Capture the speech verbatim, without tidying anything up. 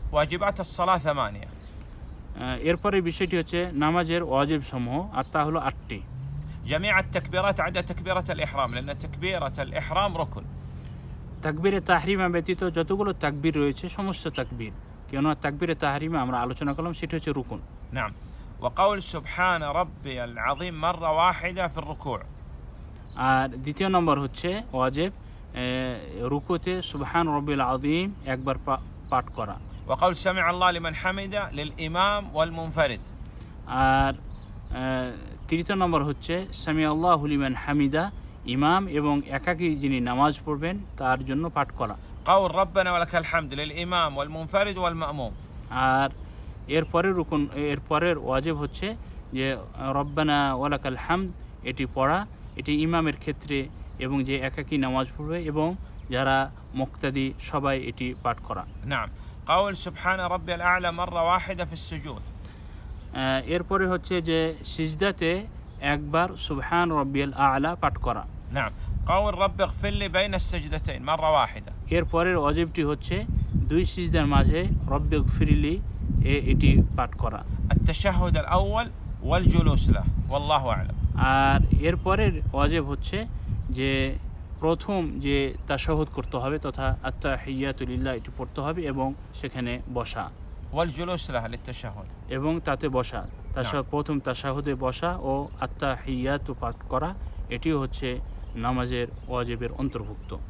واجبات الصلاة ثمانية. এরপরে বিষয়টি হচ্ছে নামাজের ওয়াজিব সমূহ, আর তা হলো আটটি। جميع التكبيرات عدا تكبيرة الإحرام لأن تكبيرة الإحرام ركن. তাকবীরে তাহরিমা ব্যতীত যতগুলো তাকবীর রয়েছে সমস্ত তাকবীর, কেননা তাকবীরে তাহরিমা আমরা আলোচনা করলাম সেটা হচ্ছে রুকুন। نعم. وقول سبحان ربي العظيم مرة واحدة في الركوع. আর দ্বিতীয় নম্বর হচ্ছে ওয়াজিব রুকুতে সুবহান রব্বিল আযীম একবার পাঠ করা। وقول سمع الله لمن حمده للإمام والمنفرد. আর তৃতীয় নম্বর হচ্ছে সামি আল্লাহু লিমান হামিদা, ইমাম এবং একাকী যিনি নামাজ পড়বেন তার জন্য পাঠ করা। قول ربنا ولك الحمد للإمام والمنفرد والمأموم. আর এর পরের রুকুন এর পরের ওয়াজিব হচ্ছে যে রব্বানা ওয়ালাকাল হামদ, এটি পড়া, এটি ইমামের ক্ষেত্রে এবং যে একাকী নামাজ পড়বে এবং যারা মুক্তাদি সবাই এটি পাঠ করা। نعم. قول سبحان ربي الأعلى مرة واحدة في السجود. এরপরে হচ্ছে যে সিজদাতে একবার সুবহান রব্বিয়াল আ'লা পাঠ করা। نعم. قول رب اغفر لي بين السجدتين مرة واحدة. এরপরের ওয়াজিবটি হচ্ছে দুই সিজদার মাঝে রব্বি গফিরলি এটি পাঠ করা। التشهد الأول والجلوس له والله أعلم. আর এরপরের ওয়াজিব হচ্ছে যে প্রথম যে তাশাহুদ করতে হবে তথা আত্তাহিয়াতু লিল্লাহ এটি পড়তে হবে এবং সেখানে বসা। والجلوس له للتشهد. এবং তাতে বসা, তাশাহুদ প্রথম তাশাহুদে বসা ও আত্তাহিয়াতু পাঠ করা, এটিও হচ্ছে নামাজের ওয়াজিবের অন্তর্ভুক্ত।